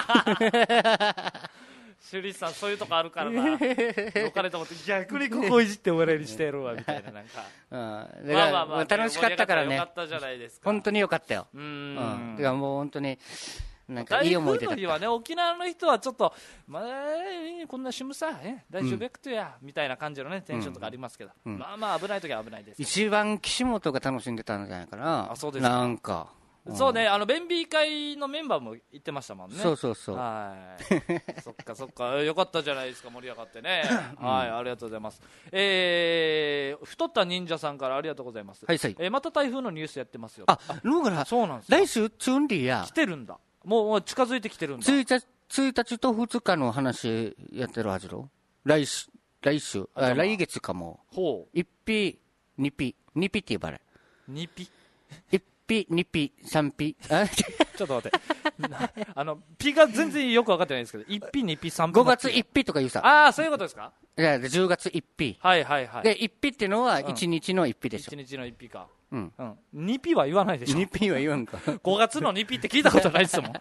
シュリーさんそういうとこあるからなよかれと思って逆にここいじって俺にしてやるわみたいななんかまあ楽しかったからねよかったじゃないですか本当によかったよだからもう本当になんかいい思い出だった。 台風の日はね沖縄の人はちょっとまあこんなしむさ大丈夫やくとやみたいな感じのねテンションとかありますけどまあまあ危ない時は危ないです一番岸本が楽しんでたんじゃないかな。 あそうですかなんかそうね弁美会のメンバーも言ってましたもんねそうそうそうはいそっかそっかよかったじゃないですか盛り上がってねはいありがとうございます太った忍者さんからありがとうございますはいまた台風のニュースやってますよあのからそうなんですよ来週チュンリーや来てるんだもう近づいてきてるんだ 1日と2日の話やってるはずろ来月かもほう 1ピ2ピ2ピって言われ 2ピ 1ピ2ピ3ピちょっと待ってピが全然よく分かってないんですけど1ピ2ピ3ピ 5月1ピとか言うさああそういうことですかいや10月1ピはいはいはいで1ピってのは1日の1ピでしょ 1日の1ピか 2 ピは言わないでしょ 2ピは言わんか 5月の2ピって聞いたことないですもん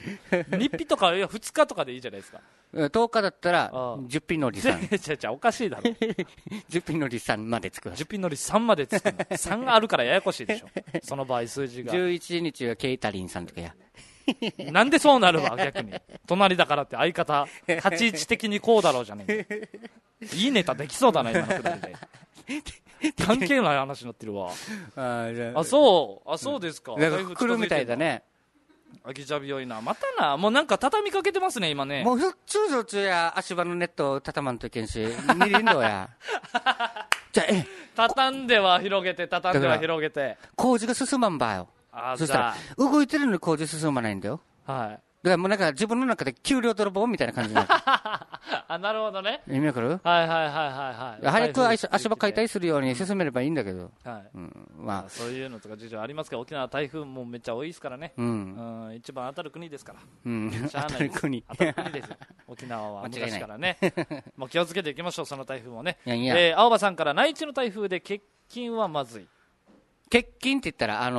2ピとか2日とかでいいじゃないですか 10日だったら10ピのりさんおかしいだろ 10ピのりさんまでつく 10ピのり3までつくの3があるからややこしいでしょその場合数字が 11日はケイタリンさんとかやなんでそうなるわ逆に隣だからって相方立ち位置的にこうだろうじゃねえいいネタできそうだな今のくだりで関係ない話になってるわそうですか来るみたいだね秋茶日多いなまたなもうなんか畳みかけてますね今ねもうしょっちゅうや足場のネットを畳まんといけんし見りんどやじゃ畳んでは広げて畳んでは広げて工事が進まんばよそしたら動いてるのに工事進まないんだよはいだからもうなんか自分の中で給料泥棒みたいな感じになるなるほどね意味わかる早く足場解体するように進めればいいんだけどまあそういうのとか事情ありますけど沖縄台風もめっちゃ多いですからね一番当たる国ですから当たる国ですよ沖縄は昔からねもう気をつけていきましょうその台風もね青葉さんから内地の台風で欠勤はまずい欠勤って言ったら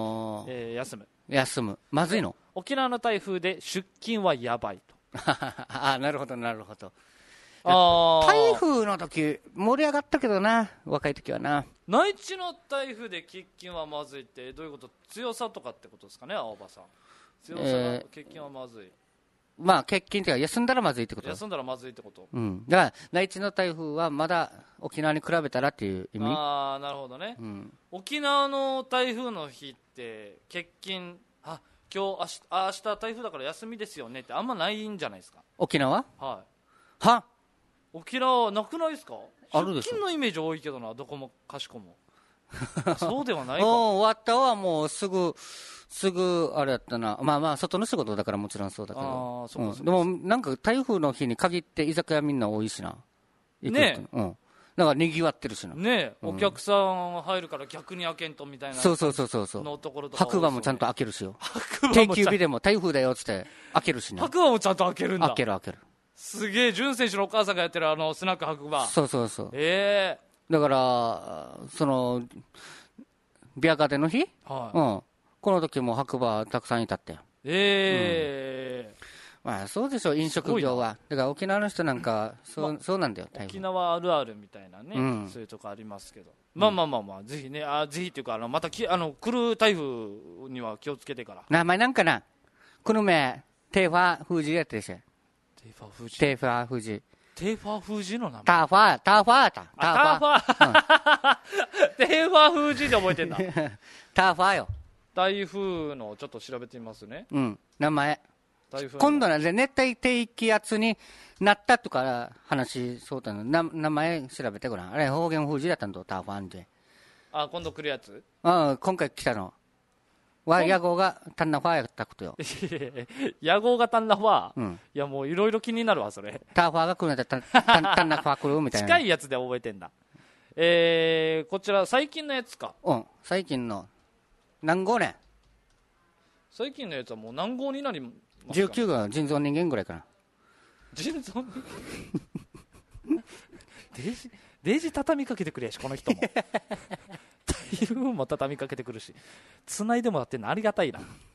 休むまずいの沖縄の台風で出勤はやばいとなるほどなるほど台風の時盛り上がったけどな若い時はな内地の台風で欠勤はまずいってどういうこと強さとかってことですかね青葉さん強さが欠勤はまずいまあ欠勤っていうか休んだらまずいってこと休んだらまずいってことだから内地の台風はまだ沖縄に比べたらっていう意味なるほどね沖縄の台風の日って欠勤今日明日台風だから休みですよねってあんまないんじゃないですか沖縄は沖縄なくないですかあるでしょ出勤のイメージ多いけどなどこもかしこもそうではないか終わったはもうすぐあれやったなまあ外の仕事だからもちろんそうだけどでもなんか台風の日に限って居酒屋みんな多いしなねだから賑わってるしなお客さん入るから逆に開けんとみたいなそうのところとか白馬もちゃんと開けるしよ定休日でも台風だよっつって開けるしな白馬もちゃんと開けるんだ開けるすげえ、潤選手のお母さんがやってるスナック白馬。 そうそうそう。 えだから、その、ビアガーデンの日、 はい、 うん。この時も白馬たくさんいたってよ。まあそうでしょ、飲食業は。だから沖縄の人なんか、そうなんだよ、 沖縄あるあるみたいなね、そういうとこありますけど。まあ、ぜひね、ぜひっていうか、また来る台風には気をつけてから。 名前なんかな、この前、テーファー富士やってるし。テーファー富士。 テーファー富士の名前。 ターファー。テーファー富士で覚えてんだ。 ターファーよ。 台風のちょっと調べてみますね。 うん、名前。 台風今度は熱帯低気圧になったとか話そうだの。名前調べてごらん。あれ方言富士だったんだ、ターファーで。 今度来るやつ。 今回来たの。野号がタンナファーやったことよ。 野号がタンナファー、いやもういろいろ気になるわ、それ。 ターファーが来るんだったらタンナファー来るみたいな。 近いやつで覚えてんだ。こちら最近のやつか。 最近の。何号ね。 最近のやつはもう何号になりますか。 19号人造人間ぐらいかな。 人造人間デージ畳みかけてくれやし、この人も。台風も畳みかけてくるし、繋いでもらってんのありがたいな。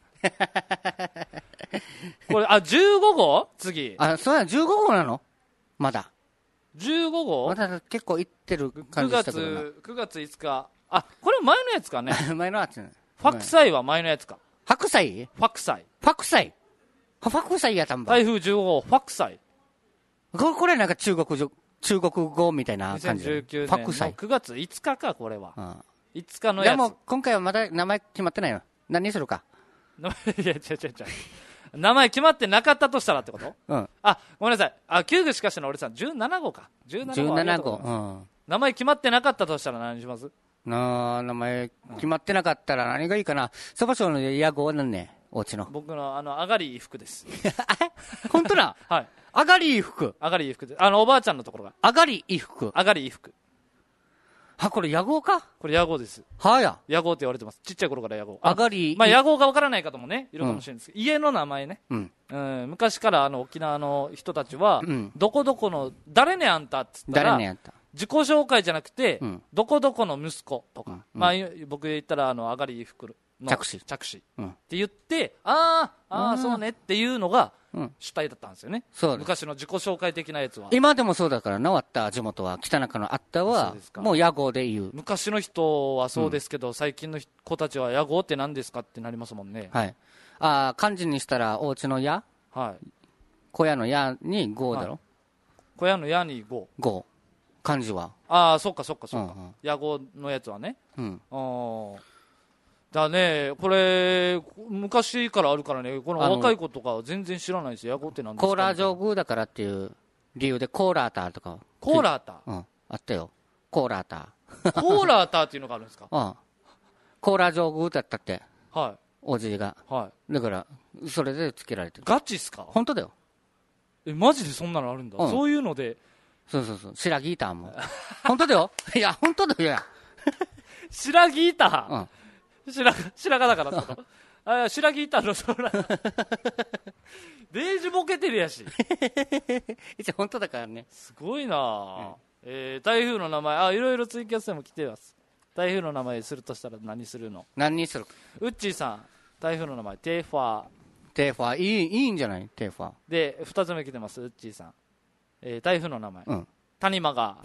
これ、15号次。 そうや、15号なのまだ。 15号まだ結構いってる感じしたけどな。 9月5日。これ前のやつかね。 前のやつね。 ファクサイは前のやつか。 白菜ファクサイやったんば。 台風15号、ファクサイ。 これなんか中国語みたいな感じ。 2019年の9月5日か、これは。5日のやつ。 でも今回はまだ名前決まってないの。何にするか。 いや、違う。名前決まってなかったとしたらってこと？ごめんなさい。旧具しかしの俺さん、17号か。17号。名前決まってなかったとしたら何します？ 名前決まってなかったら何がいいかな。そばしょうの屋号は何ね、おうちの。 僕のあがり服です。 本当だ。 はい。 あがり服。 あがり服です。おばあちゃんのところが。 あがり服。 あがり服。 これ屋号か？これ屋号です。 屋号って言われてます。ちっちゃい頃から屋号。 あがり。 屋号がわからない方もね、いるかもしれないですけど、家の名前ね。昔から沖縄の人たちは、どこどこの、誰ねあんたっつったら、自己紹介じゃなくて、どこどこの息子とか、僕言ったら、あがり服の着手って言って、そうねっていうのが、主体だったんですよね。昔の自己紹介的なやつは。 今でもそうだからな、終わった地元は、北中のあったは、もう屋号で言う。 昔の人はそうですけど、最近の子たちは屋号って何ですかってなりますもんね。 漢字にしたら、お家の屋、小屋の屋に号だろ。 小屋の屋に号。漢字は。 そっか。屋号のやつはね。だね、これ、昔からあるからね、この若い子とかは全然知らないですよ、屋号って何ですか。 コーラー上宮だからっていう理由で、コーラーターとか。 コーラーターあったよ。コーラーター。コーラーターっていうのがあるんですか？ コーラー上宮だったって。 はい。 おじいが。だから、それでつけられてる。 ガチっすか？ 本当だよ。 マジでそんなのあるんだ。そういうので。 そう。白ギーターも。本当だよ。いや、本当だよ。 白ギーター白髪だからってこと？白ギーターのそら。デージボケてるやし。 一応本当だからね。 すごいなぁ。台風の名前、いろいろツイキャスでも来てます。台風の名前するとしたら何するの？ 何にする？ ウッチーさん、台風の名前、テーファー。 テーファー、いいんじゃない？テーファー。 で、2つ目来てます、ウッチーさん。台風の名前。谷間が。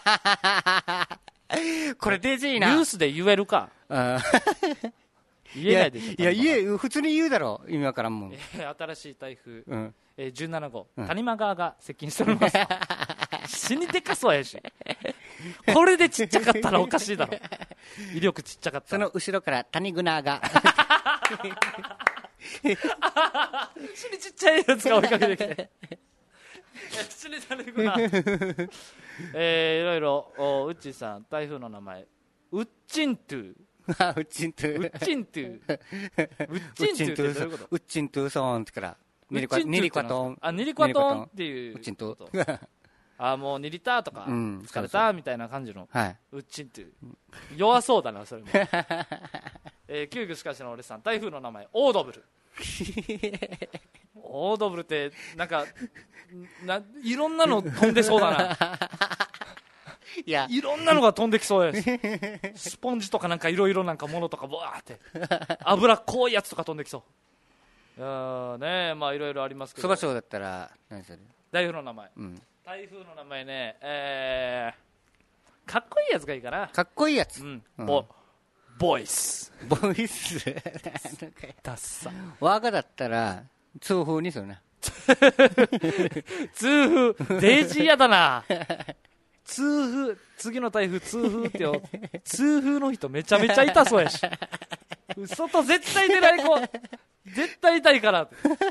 これデジいな。 ニュースで言えるか。言えないでしょ。 いや、普通に言うだろう。意味わからんもん。 新しい台風、17号、谷間川が接近しております。死にでかそうやし。これでちっちゃかったらおかしいだろ。威力ちっちゃかったら。 その後ろから谷グナーが。 死にちっちゃいやつが追いかけてきて。死に谷グナー。いろいろ、ウッチーさん、台風の名前、ウッチントゥ。 ウッチントゥ。 ウッチントゥ。ウッチントゥってどういうこと？ ウッチントゥソーンってから。ニリコアトン。 ニリコアトンっていう。 ウッチントゥ。もうニリタとか、疲れたみたいな感じの。ウッチントゥ。弱そうだな、それも。旧具しかしの俺さん、台風の名前、オードブル。オードブルって、なんか、 いろんなの飛んでそうだな。 いや、 いろんなのが飛んできそうです。スポンジとかなんかいろいろなんかものとかボワーって油っこいやつとか飛んできそう。いやーね、まあいろいろありますけど。 そばしょうだったら何する？ 台風の名前、 うん、 台風の名前ね、かっこいいやつがいいかな。 かっこいいやつ、 うんうん、 ボイスボイスダッサ。 ワーガだったら痛風にするな。 痛風デイジーやだな。痛風、次の台風痛風ってよ。痛風の人めちゃめちゃ痛そうやし、外絶対出ない子絶対痛いから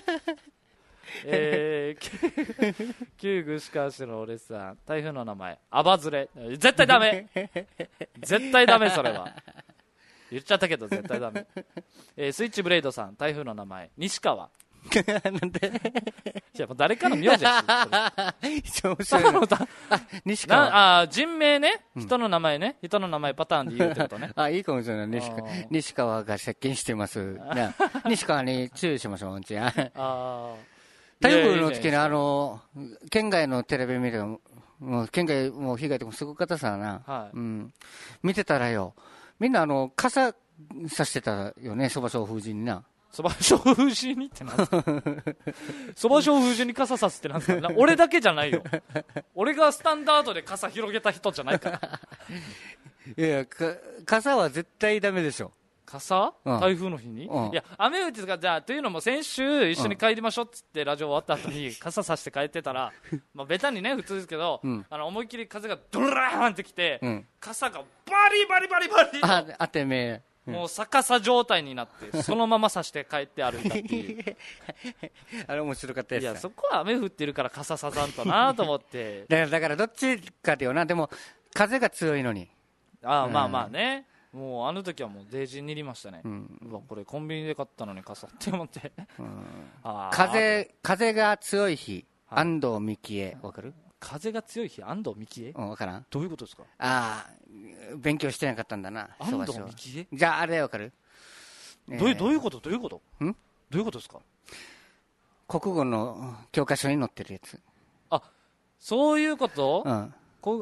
旧具しかしての俺さん、台風の名前アバズレ、絶対ダメ絶対ダメ、それは言っちゃったけど絶対ダメ。スイッチブレイドさん、台風の名前西川。 なんでいやもう誰かの名字やし西川、 人名ね、人の名前ね、人の名前パターンで言うってことね。 いいかもしれない。西川が接近してます西川に注意しましょう。台風の時に県外のテレビ見てもう県外もう被害とかすごかったさな、はい、うん、見てたらよ、みんな傘さしてたよね、そばしょう風神にな。 そばしょう風神にってなんですかそばしょう風神に傘さすってなんですか。俺だけじゃないよ。俺がスタンダードで傘広げた人じゃないから。 いや、傘は絶対ダメでしょ。 傘、うん、台風の日に、うん、いや雨打ちがじゃあというのも先週一緒に帰りましょうっつってラジオ終わった後に傘さして帰ってたらまあベタにね普通ですけど、うん、思いっきり風がドラーンってきて、うん、傘がバリバリバリバリ当てめもう逆さ状態になってそのままさして帰って歩いたっていうあれ面白かったです。 いやそこは雨降ってるから傘ささんとなと思ってだからどっちかだよな。でも風が強いのにまあまあね、もうあの時はもうデージに入りましたね、うん、うわこれコンビニで買ったのに傘って思って、うん、 風が強い日、はい、安藤美希恵わかる？ 風が強い日、安藤美希恵、 わからん。 どういうことですか？ 勉強してなかったんだな。 安藤美希恵、 じゃああれわかる？ どういうことどういうことですか？ 国語の教科書に載ってるやつ。 そういうこと、うん、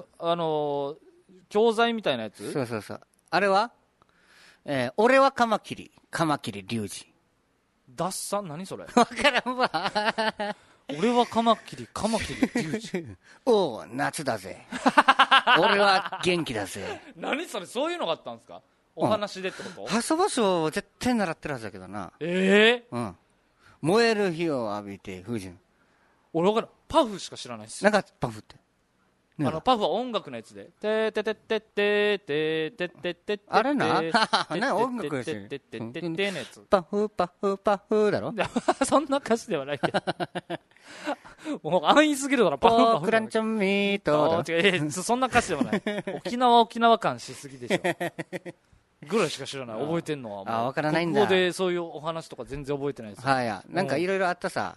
教材みたいなやつ。 そうあれは、俺はカマキリ隆二。 ダッサン、何それわからんわ俺はカマキリ隆二おう夏だぜ俺は元気だぜ何それ、そういうのがあったんですか？お話でってこと？ そばしょう絶対習ってるはずだけどな。うん、燃える火を浴びて風神。 俺分からん、パフしか知らないっす。 なんかパフってパフは音楽のやつでててててててててててあれな音楽のやつパフパフパフだろそんな歌詞ではないけどもう安易すぎるだろ。パフパフクランチョンミートそんな歌詞ではない。沖縄感しすぎでしょぐらいしか知らない。覚えてんのは分からないんだ。 ここでそういうお話とか全然覚えてないです。 なんかいろいろあったさ。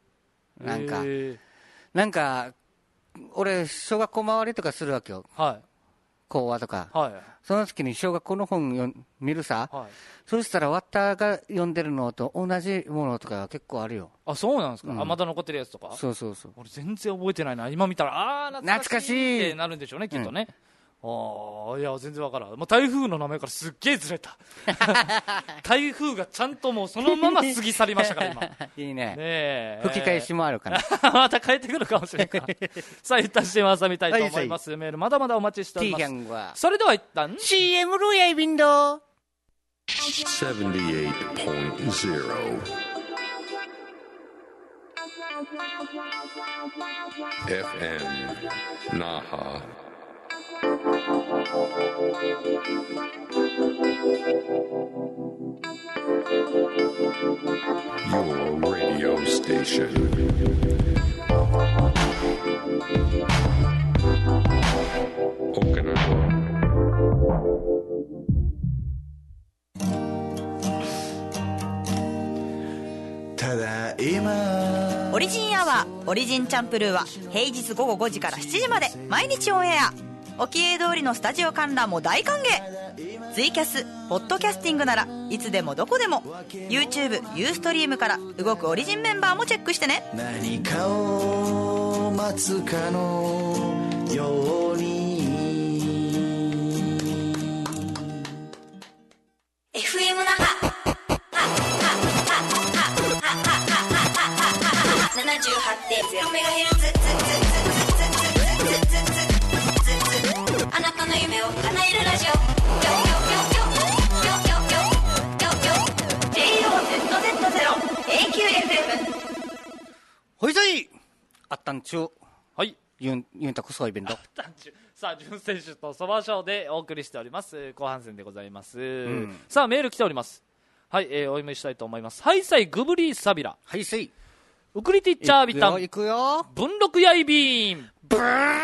なんか俺小学校周りとかするわけよ、はい、講話とか、はい、その時に小学校の本見るさ、はい、そうしたらワッターが読んでるのと同じものとか結構あるよ。 そうなんですか、まだ残ってるやつとか。 そう俺全然覚えてないな。今見たら懐かしいってなるんでしょうねきっとね、いや全然わからん。台風の名前からすっげえずれた台風がちゃんともうそのまま過ぎ去りましたから今いいね吹き返しもあるからまた帰ってくるかもしれんからさあ一旦 CM 挟みたいと思います。メールまだまだお待ちしております。それでは一旦 CM ルヤイビンド 78.0 FM Naha Your radio station. Okinawa. ただいまオリジンアワーオリジンチャンプルーは平日午後5時から7時まで毎日オンエア。沖江通りのスタジオ観覧も大歓迎。ツイキャス、ポッドキャスティングならいつでもどこでも YouTube、ユーストリームから動くオリジンメンバーもチェックしてね。何かを待つかのように FM 那覇 78.0MHz あなたの夢を叶えるラジオ JOZZ0AQFM ほいぞいあったんちゅうはいユンタコソイベントさあ準選手とそばショーでお送りしております後半戦でございます、 んさあメール来ております。はい、お読みしたいと思います。ハイサイグブリーサビラはいせいウクリティッチャービタンいくよ文禄やいビーンブーン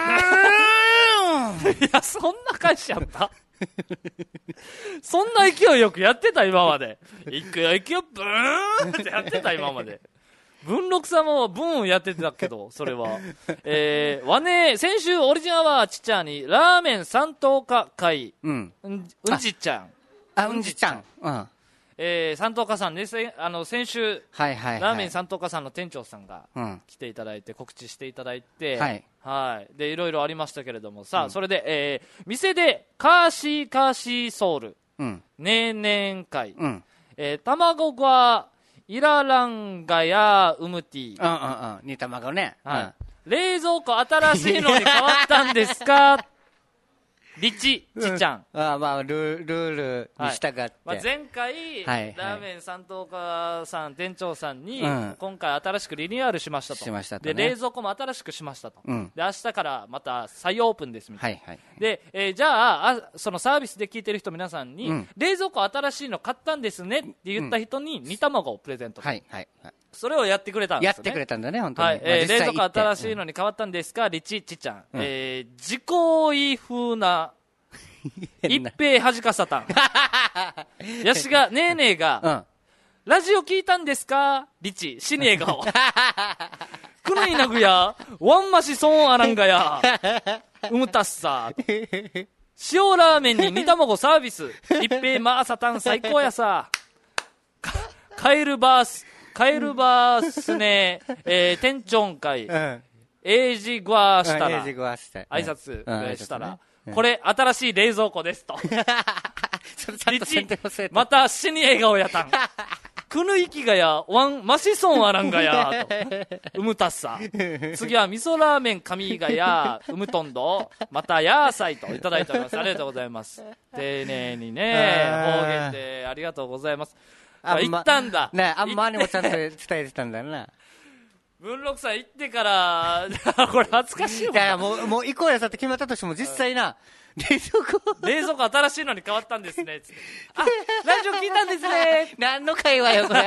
いやそんな返しやったそんな勢いよくやってた今までいくよいくよブーンってやってた今まで文禄さんもブーンやってたけどそれは和ね先週オリジンアワーちっちゃにラーメン三等価会うんうんじちゃんうんじちゃんうん三等価さんね先週はいはいはいラーメン三等価さんの店長さんがうん来ていただいて告知していただいてはいでいろいろありましたけれどもさあ、それで、店でカーシーソウルうん年々会、 うん卵がイラランガやウムティうんうんうん煮卵ね冷蔵庫新しいのに変わったんですかリチちゃん、 まあルールに従って前回、 はいラーメン三等価さん店長さんに、 うん今回新しくリニューアルしましたとしましたとでね冷蔵庫も新しくしましたと、 うんで明日からまた再オープンですみたいな、 はいはいで、じゃあそのサービスで聞いてる人皆さんに、 うん冷蔵庫新しいの買ったんですねって言った人に煮卵をプレゼント、 はいはいはいそれをやってくれたんですよね。 やってくれたんだね本当にはい、 まあ実際冷蔵庫行って新しいのに変わったんですか、リチちゃん、 うん自己意風な一平はじかさたんやしがねえねえが、 うんラジオ聞いたんですかリチシニエガオくぬいなぐやワンマシソーンアランガやうむたっさ塩ラーメンに煮卵サービス一平まーさたん最高やさカエルバースね、店長会うんエイジグワーしたら英字語はして挨拶ぐらいしたら、 うんこれ新しい冷蔵庫ですとそれちゃんと宣伝をせえとまた死に笑顔やたんくぬいきがやワンマシソンあらんがやとうむたっさ次は味噌ラーメン神がやうむとんどまたやーさいといただいておりますありがとうございます丁寧にね方言でありがとうございます言ったんだねあんまりもちゃんと伝えてたんだよな文禄さん行ってからこれ恥ずかしいもんいやいやもう行こうやさって決まったとしても実際な冷蔵庫冷蔵庫新しいのに変わったんですねつってあラジオ聞いたんですね何の会話よこれ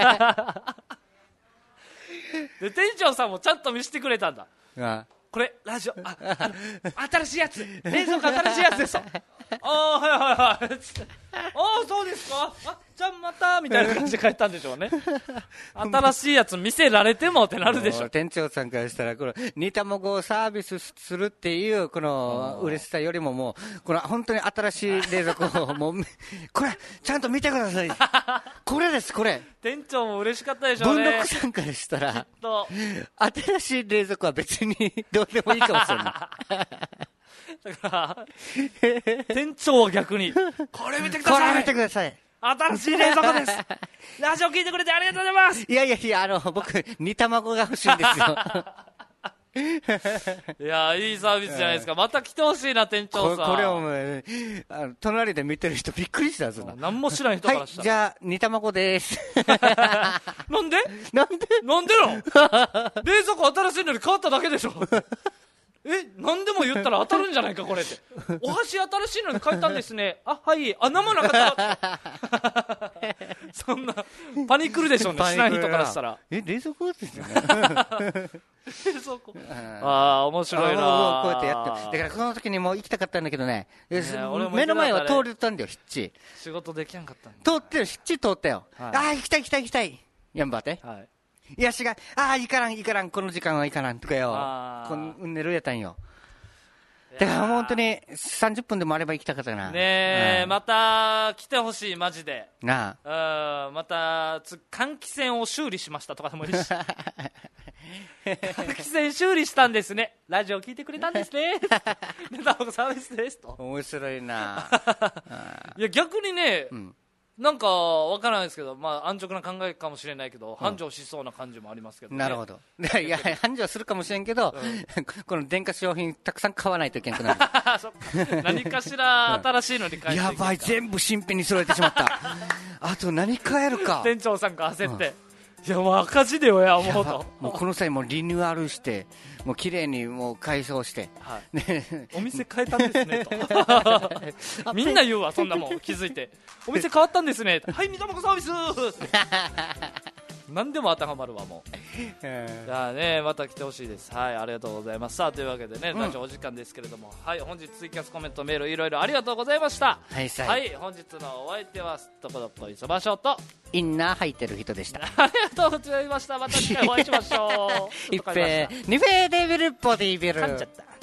で店長さんもちゃんと見せてくれたんだあこれラジオ新しいやつ冷蔵庫新しいやつですとはいはいはいつってそうですかじゃあまたみたいな感じで帰ったんでしょうね新しいやつ見せられてもってなるでしょ店長さんからしたらこの煮卵をサービスするっていうこの嬉しさよりももうこの本当に新しい冷蔵庫をもうこれちゃんと見てくださいこれですこれ店長も嬉しかったでしょうね文禄さんからしたらと新しい冷蔵庫は別にどうでもいいかもしれないだから店長は逆にこれ見てくだこれさい見てください新しい冷蔵庫ですラジオ聞いてくれてありがとうございますいやいやいや僕煮卵が欲しいんですよいやいいサービスじゃないですかまた来てほしいな店長さんこれをもう隣で見てる人びっくりしたぞな何も知らん人からしたら、 じゃあ煮卵ですなんでなんでなんでの冷蔵庫新しいのに変わっただけでしょ何でも言ったら当たるんじゃないかこれってお箸新しいのに変えたんですねはい生なかったそんなパニクるでしょうねしない人からしたら冷蔵庫ですよね冷蔵庫面白いなこうやってやってだからこの時にもう行きたかったんだけどね俺も目の前は通れたんだよヒッチ仕事できなかったん通ってるヒッチ通ったよ行きたいやんばってはいいやしがいかんこの時間はいかんとかよ寝るやったんよだから本当に30分でもあれば行きたかったなねえまた来てほしいマジでなまた換気扇を修理しましたとかでもいいし換気扇修理したんですね、ラジオ聞いてくれたんですねでタバコサービスですと。 面白いないや逆にね、 んなんかわからないですけど、まあ、安直な考えかもしれないけど、繁盛しそうな感じもありますけど、ね、 なるほど。いや、繁盛するかもしれんけど、この電化商品たくさん買わないといけなくなる。 そっか何かしら新しいのに変えていくやばい、全部新品に揃えてしまった。あと何買えるか。 店長さんが焦って、いやもう赤字だよやもうと。 もうこの際もうリニューアルして、もう綺麗にもう改装して、 はい、 ね、 お店変えたんですねとみんな言うわ、そんなもん気づいてお店変わったんですねはい、みたまこサービス何でも当てはまるわもういやね、また来てほしいです。はい、ありがとうございます。さあというわけでね、ラジオお時間ですけれども、はい、本日ツイキャスコメントメールいろいろありがとうございました。 はい、 はい、本日のお相手はどこどこいそばしょとインナー履いてる人でした。 ありがとうございました。また次回お会いしましょう一平、二平デビルボディビル。 噛んじゃった。